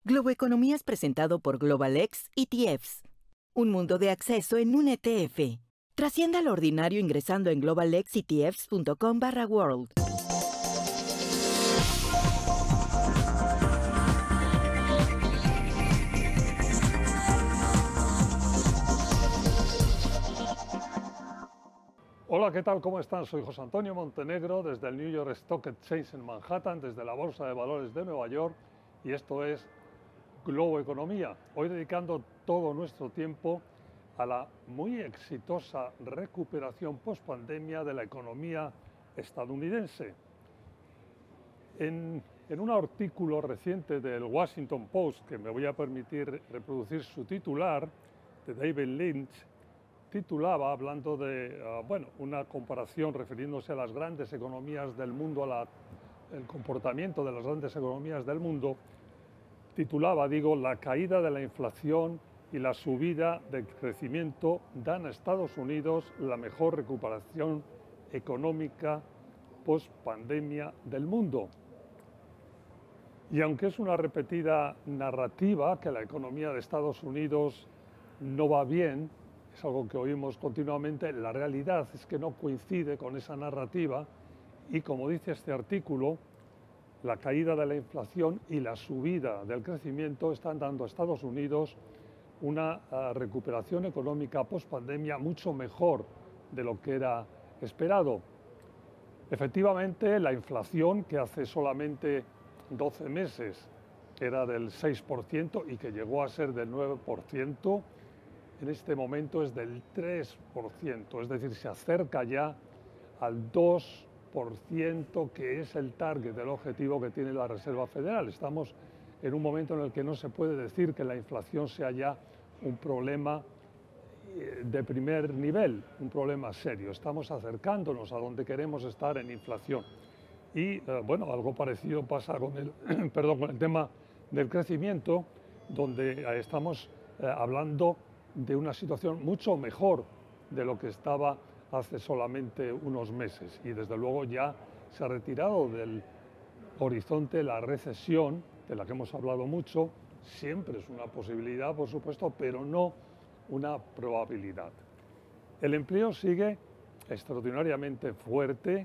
Globo Economía es presentado por GlobalX ETFs. Un mundo de acceso en un ETF. Trascienda lo ordinario ingresando en globalxetfs.com/world. Hola, ¿qué tal? ¿Cómo están? Soy José Antonio Montenegro desde el New York Stock Exchange en Manhattan, desde la Bolsa de Valores de Nueva York, y esto es Globo Economía. Hoy dedicando todo nuestro tiempo a la muy exitosa recuperación post-pandemia de la economía estadounidense. En un artículo reciente del Washington Post, que me voy a permitir reproducir su titular, de David Lynch, titulaba, hablando de una comparación refiriéndose a las grandes economías del mundo, el comportamiento de las grandes economías del mundo, titulaba, la caída de la inflación y la subida del crecimiento dan a Estados Unidos la mejor recuperación económica post-pandemia del mundo. Y aunque es una repetida narrativa que la economía de Estados Unidos no va bien, es algo que oímos continuamente, la realidad es que no coincide con esa narrativa y, como dice este artículo, la caída de la inflación y la subida del crecimiento están dando a Estados Unidos una recuperación económica post-pandemia mucho mejor de lo que era esperado. Efectivamente, la inflación, que hace solamente 12 meses era del 6% y que llegó a ser del 9%, en este momento es del 3%, es decir, se acerca ya al 2%, que es el target, el objetivo que tiene la Reserva Federal. Estamos en un momento en el que no se puede decir que la inflación sea ya un problema de primer nivel, un problema serio. Estamos acercándonos a donde queremos estar en inflación. Y algo parecido pasa con el tema del crecimiento, donde estamos hablando de una situación mucho mejor de lo que estaba hace solamente unos meses, y desde luego ya se ha retirado del horizonte la recesión, de la que hemos hablado mucho. Siempre es una posibilidad, por supuesto, pero no una probabilidad. El empleo sigue extraordinariamente fuerte,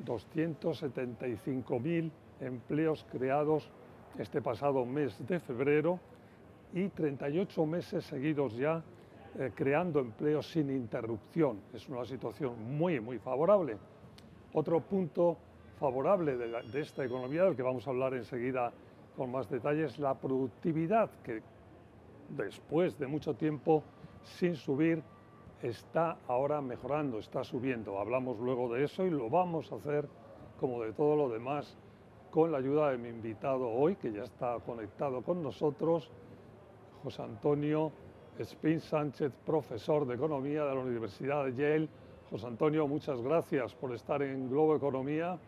275.000 empleos creados este pasado mes de febrero, y 38 meses seguidos ya creando empleos sin interrupción. Es una situación muy, muy favorable. Otro punto favorable de esta economía, del que vamos a hablar enseguida con más detalles, es la productividad, que después de mucho tiempo sin subir está ahora mejorando, está subiendo. Hablamos luego de eso y lo vamos a hacer, como de todo lo demás, con la ayuda de mi invitado hoy, que ya está conectado con nosotros, José Antonio Espín Sánchez, profesor de Economía de la Universidad de Yale. José Antonio, muchas gracias por estar en Globo Economía.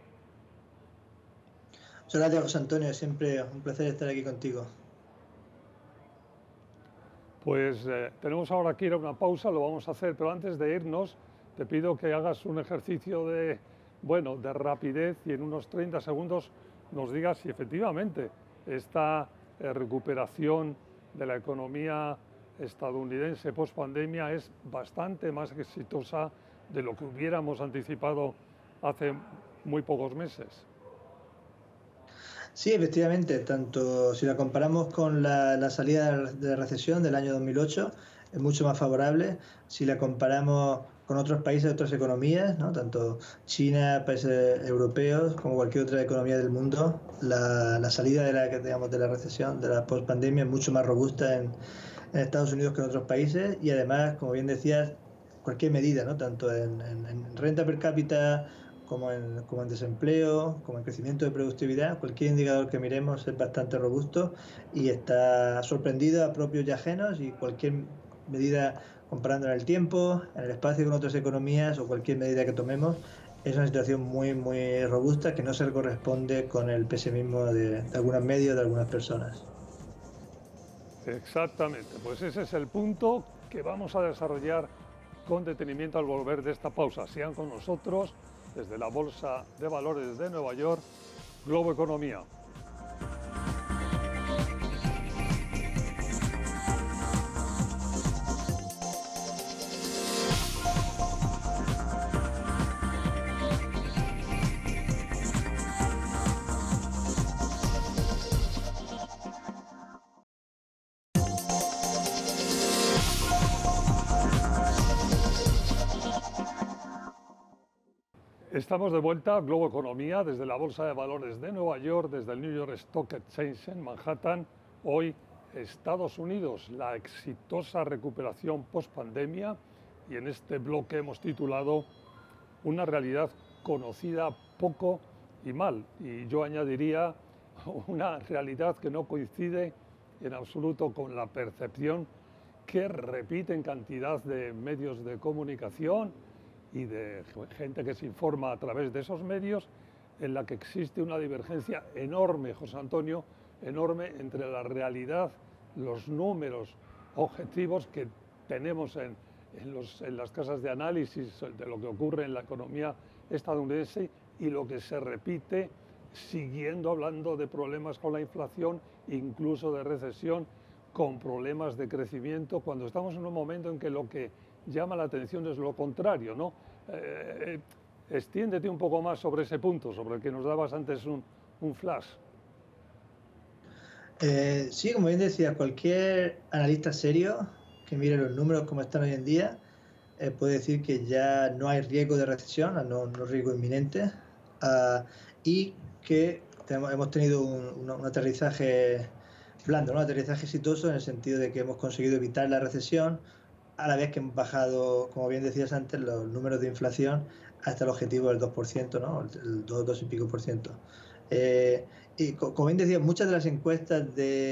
Muchas gracias, José Antonio. Siempre un placer estar aquí contigo. Pues tenemos ahora que ir a una pausa, lo vamos a hacer, pero antes de irnos te pido que hagas un ejercicio de rapidez y en unos 30 segundos nos digas si efectivamente esta recuperación de la economía estadounidense post-pandemia es bastante más exitosa de lo que hubiéramos anticipado hace muy pocos meses. Sí, efectivamente, tanto si la comparamos con la salida de la recesión del año 2008, es mucho más favorable. Si la comparamos con otros países, otras economías, ¿no? Tanto China, países europeos, como cualquier otra economía del mundo, la salida de la recesión, de la post-pandemia, es mucho más robusta en Estados Unidos que en otros países, y además, como bien decías, cualquier medida, ¿no? Tanto en renta per cápita, como en desempleo, como en crecimiento de productividad, cualquier indicador que miremos es bastante robusto y está sorprendido a propios y ajenos, y cualquier medida comparando en el tiempo, en el espacio con otras economías, o cualquier medida que tomemos, es una situación muy, muy robusta que no se corresponde con el pesimismo de algunos medios, de algunas personas. Exactamente, pues ese es el punto que vamos a desarrollar con detenimiento al volver de esta pausa. Sigan con nosotros desde la Bolsa de Valores de Nueva York, Globo Economía. Estamos de vuelta a Globo Economía desde la Bolsa de Valores de Nueva York, desde el New York Stock Exchange en Manhattan. Hoy, Estados Unidos, la exitosa recuperación post-pandemia, y en este bloque hemos titulado Una realidad conocida poco y mal. Y yo añadiría una realidad que no coincide en absoluto con la percepción que repiten cantidad de medios de comunicación y de gente que se informa a través de esos medios, en la que existe una divergencia enorme, José Antonio, enorme entre la realidad, los números objetivos que tenemos en las casas de análisis de lo que ocurre en la economía estadounidense y lo que se repite siguiendo hablando de problemas con la inflación, incluso de recesión, con problemas de crecimiento, cuando estamos en un momento en que lo que llama la atención es lo contrario, ¿no? Extiéndete un poco más sobre ese punto, sobre el que nos dabas antes un flash. Sí, como bien decía, cualquier analista serio que mire los números como están hoy en día puede decir que ya no hay riesgo de recesión, no riesgo inminente, y que hemos tenido un aterrizaje blando, ¿no? Un aterrizaje exitoso en el sentido de que hemos conseguido evitar la recesión, a la vez que hemos bajado, como bien decías antes, los números de inflación hasta el objetivo del 2%, ¿no? El 2 y pico por ciento. Y como bien decía, muchas de las encuestas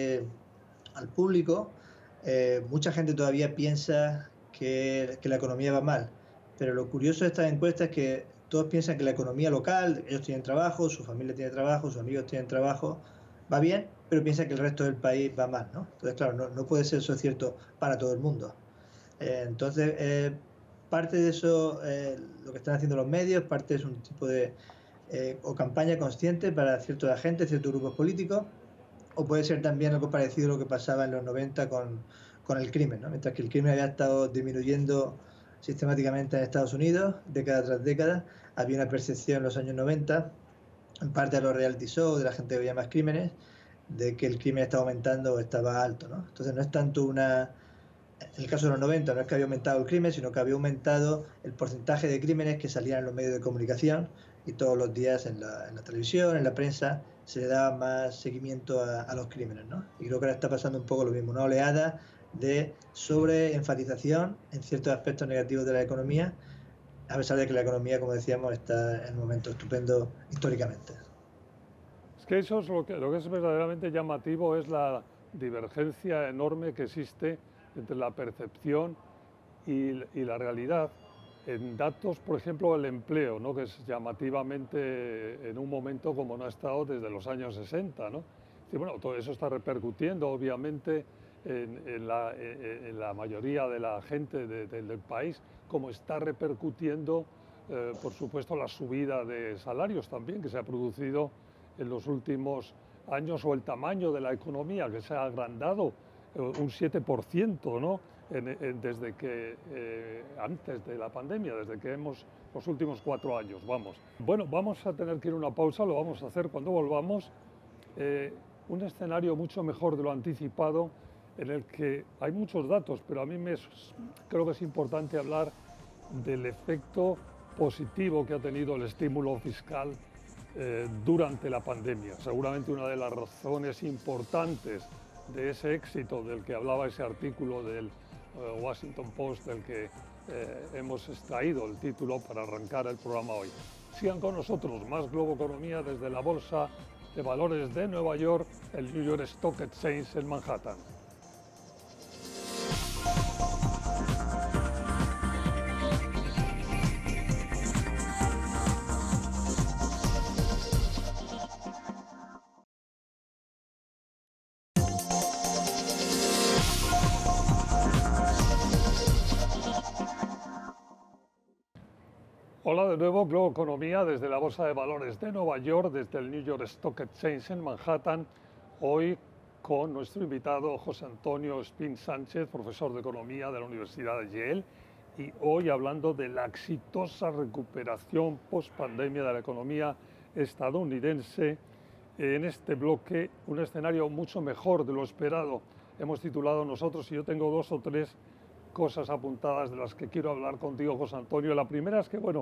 al público, mucha gente todavía piensa que la economía va mal. Pero lo curioso de estas encuestas es que todos piensan que la economía local, ellos tienen trabajo, su familia tiene trabajo, sus amigos tienen trabajo, va bien, pero piensan que el resto del país va mal, ¿no? Entonces, claro, no puede ser eso cierto para todo el mundo. Entonces, parte de eso, lo que están haciendo los medios, parte es un tipo de o campaña consciente para ciertos agentes, ciertos grupos políticos, o puede ser también algo parecido a lo que pasaba en los 90 con el crimen, ¿no? Mientras que el crimen había estado disminuyendo sistemáticamente en Estados Unidos, década tras década, había una percepción en los años 90, en parte de los reality shows, de la gente que veía más crímenes, de que el crimen estaba aumentando o estaba alto, ¿no? Entonces no es tanto en el caso de los 90 no es que había aumentado el crimen, sino que había aumentado el porcentaje de crímenes que salían en los medios de comunicación, y todos los días en la televisión, en la prensa, se le daba más seguimiento a los crímenes, ¿no? Y creo que ahora está pasando un poco lo mismo, una oleada de sobreenfatización en ciertos aspectos negativos de la economía, a pesar de que la economía, como decíamos, está en un momento estupendo históricamente. Es que eso es lo que es verdaderamente llamativo, es la divergencia enorme que existe entre la percepción y la realidad. En datos, por ejemplo, el empleo, ¿no? Que es llamativamente en un momento como no ha estado desde los años 60, ¿no? Y bueno, todo eso está repercutiendo, obviamente, en la mayoría de la gente del país, como está repercutiendo, por supuesto, la subida de salarios también que se ha producido en los últimos años, o el tamaño de la economía que se ha agrandado un 7%, ¿no? Desde que antes de la pandemia, desde que los últimos 4 años, vamos. Bueno, vamos a tener que ir a una pausa, lo vamos a hacer cuando volvamos. Un escenario mucho mejor de lo anticipado, en el que hay muchos datos, pero a mí creo que es importante hablar del efecto positivo que ha tenido el estímulo fiscal durante la pandemia. Seguramente una de las razones importantes de ese éxito del que hablaba ese artículo del Washington Post, del que hemos extraído el título para arrancar el programa hoy. Sigan con nosotros, más Globo Economía desde la Bolsa de Valores de Nueva York, el New York Stock Exchange en Manhattan. Hola de nuevo, Globo Economía desde la Bolsa de Valores de Nueva York, desde el New York Stock Exchange en Manhattan, hoy con nuestro invitado José Antonio Espín Sánchez, profesor de Economía de la Universidad de Yale, y hoy hablando de la exitosa recuperación post-pandemia de la economía estadounidense. En este bloque, un escenario mucho mejor de lo esperado, hemos titulado nosotros, y yo tengo 2 o 3 cosas apuntadas de las que quiero hablar contigo, José Antonio. La primera es que, bueno,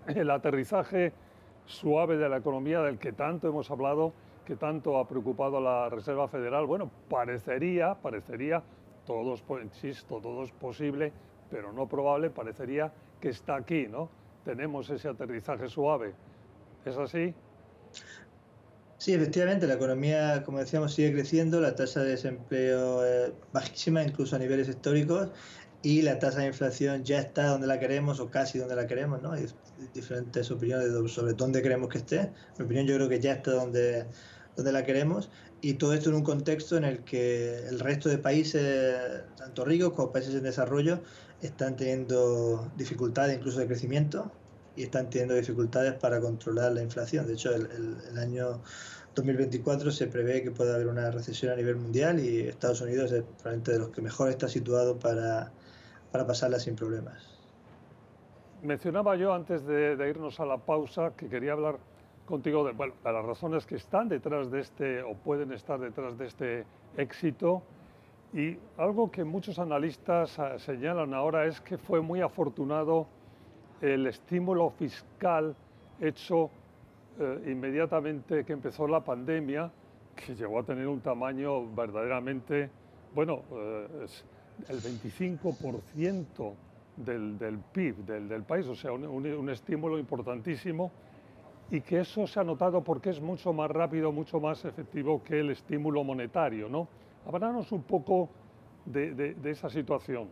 el aterrizaje suave de la economía del que tanto hemos hablado, que tanto ha preocupado a la Reserva Federal, bueno, parecería, insisto, todo es posible, pero no probable, parecería que está aquí, ¿no? Tenemos ese aterrizaje suave. ¿Es así? Sí, efectivamente, la economía, como decíamos, sigue creciendo, la tasa de desempleo es bajísima, incluso a niveles históricos, y la tasa de inflación ya está donde la queremos o casi donde la queremos, ¿no? Hay diferentes opiniones sobre dónde queremos que esté. Mi opinión, yo creo que ya está donde la queremos, y todo esto en un contexto en el que el resto de países, tanto ricos como países en desarrollo, están teniendo dificultades incluso de crecimiento y están teniendo dificultades para controlar la inflación. De hecho, el año 2024 se prevé que pueda haber una recesión a nivel mundial y Estados Unidos es probablemente de los que mejor está situado para pasarla sin problemas. Mencionaba yo antes de irnos a la pausa que quería hablar contigo de, bueno, de las razones que están detrás de este o pueden estar detrás de este éxito, y algo que muchos analistas señalan ahora es que fue muy afortunado el estímulo fiscal hecho inmediatamente que empezó la pandemia, que llegó a tener un tamaño verdaderamente, bueno, el 25% del PIB del país, o sea, un estímulo importantísimo, y que eso se ha notado porque es mucho más rápido, mucho más efectivo que el estímulo monetario, ¿no? Háblanos un poco de esa situación.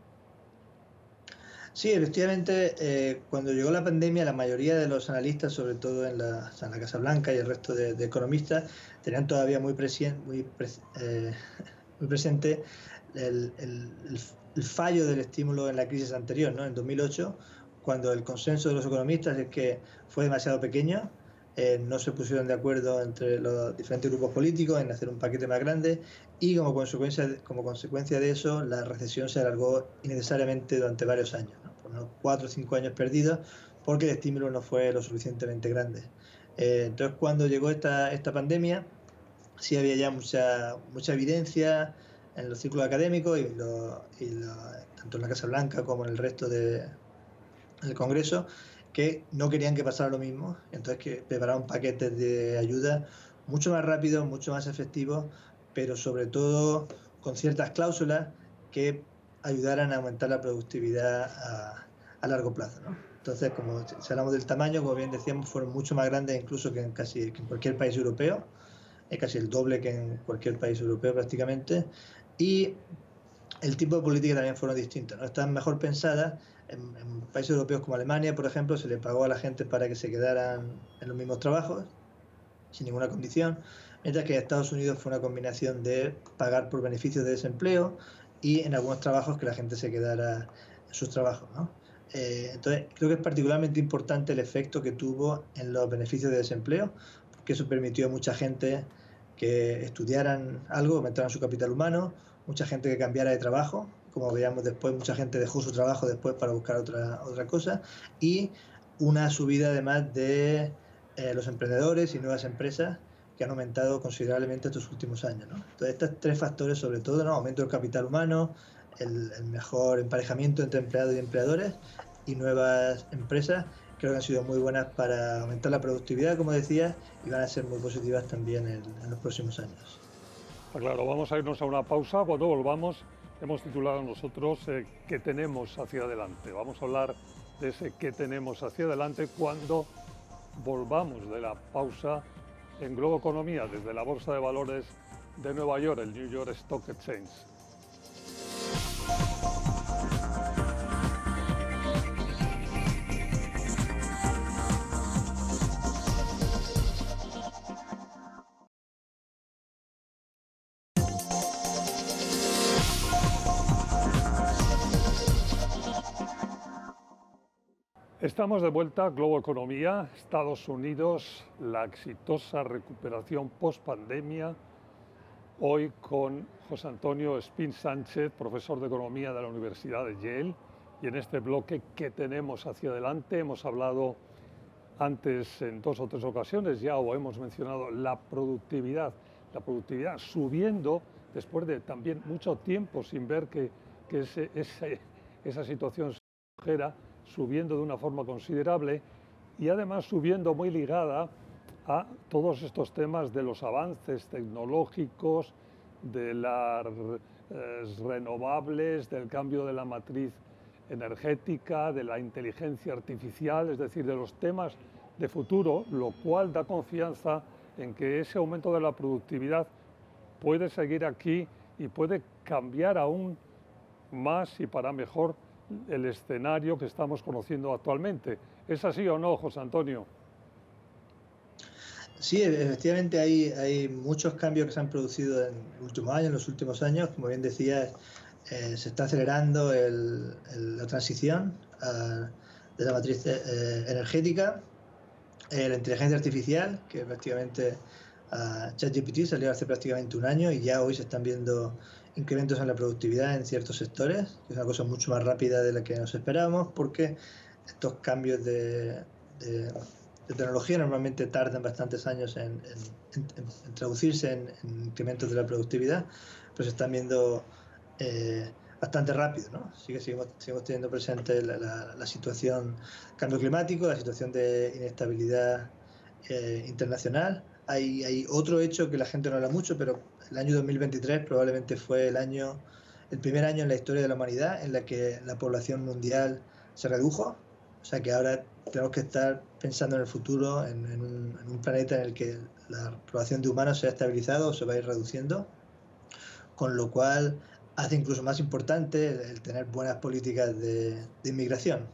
Sí, efectivamente, cuando llegó la pandemia, la mayoría de los analistas, sobre todo en la Casa Blanca y el resto de economistas, tenían todavía muy presente el fallo del estímulo en la crisis anterior, ¿no? En 2008, cuando el consenso de los economistas es que fue demasiado pequeño, no se pusieron de acuerdo entre los diferentes grupos políticos en hacer un paquete más grande, y como consecuencia de eso, la recesión se alargó innecesariamente durante varios años, ¿no? Por unos 4 o 5 años perdidos, porque el estímulo no fue lo suficientemente grande. Entonces, cuando llegó esta pandemia, sí había ya mucha evidencia en los círculos académicos tanto en la Casa Blanca como en el resto del Congreso, que no querían que pasara lo mismo, entonces que prepararon paquetes de ayuda mucho más rápidos, mucho más efectivos, pero sobre todo con ciertas cláusulas que ayudaran a aumentar la productividad a largo plazo, ¿no? Entonces, si hablamos del tamaño, como bien decíamos, fueron mucho más grandes incluso que en cualquier país europeo, casi el doble que en cualquier país europeo prácticamente, y el tipo de política también fueron distintas, ¿no? Están mejor pensadas. En países europeos como Alemania, por ejemplo, se le pagó a la gente para que se quedaran en los mismos trabajos, sin ninguna condición, mientras que en Estados Unidos fue una combinación de pagar por beneficios de desempleo y en algunos trabajos que la gente se quedara en sus trabajos, ¿no? Entonces, creo que es particularmente importante el efecto que tuvo en los beneficios de desempleo, porque eso permitió a mucha gente que estudiaran algo, aumentaran su capital humano, mucha gente que cambiara de trabajo, como veíamos después, mucha gente dejó su trabajo después para buscar otra cosa, y una subida además de los emprendedores y nuevas empresas que han aumentado considerablemente estos últimos años, ¿no? Entonces, estos tres factores, sobre todo, ¿no? Aumento del capital humano, el mejor emparejamiento entre empleados y empleadores y nuevas empresas, creo que han sido muy buenas para aumentar la productividad, como decía, y van a ser muy positivas también en los próximos años. Claro, vamos a irnos a una pausa. Cuando volvamos, hemos titulado nosotros ¿qué tenemos hacia adelante? Vamos a hablar de ese qué tenemos hacia adelante cuando volvamos de la pausa en Globo Economía, desde la Bolsa de Valores de Nueva York, el New York Stock Exchange. Estamos de vuelta, Globo Economía, Estados Unidos, la exitosa recuperación post-pandemia. Hoy con José Antonio Espín Sánchez, profesor de Economía de la Universidad de Yale. Y en este bloque, ¿qué tenemos hacia adelante? Hemos hablado antes en 2 o 3 ocasiones ya, o hemos mencionado la productividad subiendo después de también mucho tiempo sin ver que esa situación se redujera, subiendo de una forma considerable, y además subiendo muy ligada a todos estos temas de los avances tecnológicos, de las renovables, del cambio de la matriz energética, de la inteligencia artificial, es decir, de los temas de futuro, lo cual da confianza en que ese aumento de la productividad puede seguir aquí y puede cambiar aún más y para mejor el escenario que estamos conociendo actualmente. ¿Es así o no, José Antonio? Sí, efectivamente hay muchos cambios que se han producido en los últimos años, en los últimos años. Como bien decías, se está acelerando la transición de la matriz energética, la inteligencia artificial, que prácticamente ChatGPT salió hace prácticamente un año y ya hoy se están viendo incrementos en la productividad en ciertos sectores, que es una cosa mucho más rápida de la que nos esperábamos, porque estos cambios de tecnología normalmente tardan bastantes años en traducirse en incrementos de la productividad, pero se están viendo bastante rápido, ¿no? Así que seguimos teniendo presente la situación cambio climático, la situación de inestabilidad internacional. Hay otro hecho que la gente no habla mucho, pero el año 2023 probablemente fue el primer año en la historia de la humanidad en la que la población mundial se redujo. O sea que ahora tenemos que estar pensando en el futuro, en un planeta en el que la población de humanos se ha estabilizado o se va a ir reduciendo, con lo cual hace incluso más importante el tener buenas políticas de inmigración.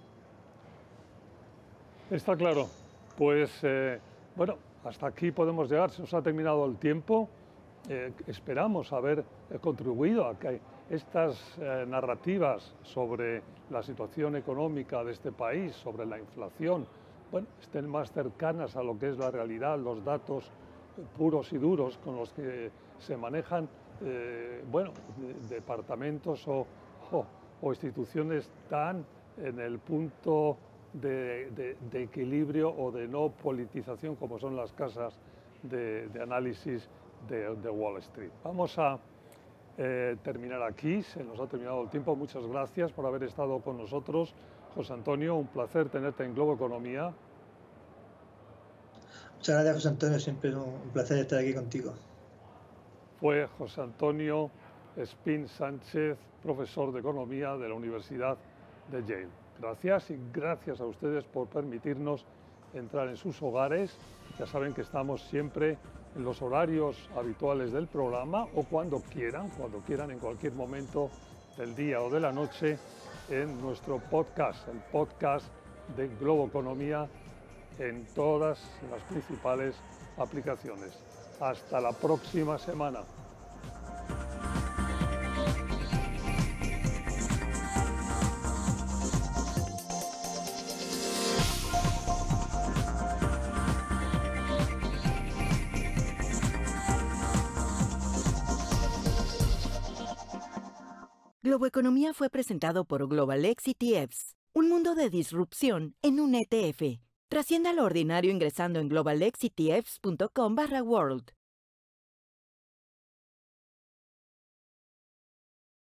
Está claro. Pues bueno, hasta aquí podemos llegar. Se nos ha terminado el tiempo. Esperamos haber contribuido a que estas narrativas sobre la situación económica de este país, sobre la inflación, bueno, estén más cercanas a lo que es la realidad, los datos puros y duros con los que se manejan bueno, departamentos o instituciones tan en el punto de equilibrio o de no politización como son las casas de análisis de Wall Street. Vamos a terminar aquí, se nos ha terminado el tiempo. Muchas gracias por haber estado con nosotros. José Antonio, un placer tenerte en Globo Economía. Muchas gracias, José Antonio, siempre es un placer estar aquí contigo. Fue José Antonio Espín Sánchez, profesor de Economía de la Universidad de Yale. Gracias y gracias a ustedes por permitirnos entrar en sus hogares. Ya saben que estamos siempre en los horarios habituales del programa o cuando quieran, en cualquier momento del día o de la noche, en nuestro podcast, el podcast de Globo Economía en todas las principales aplicaciones. Hasta la próxima semana. Globo Economía fue presentado por GlobalX ETFs, un mundo de disrupción en un ETF. Trascienda lo ordinario ingresando en globalexetfs.com/world.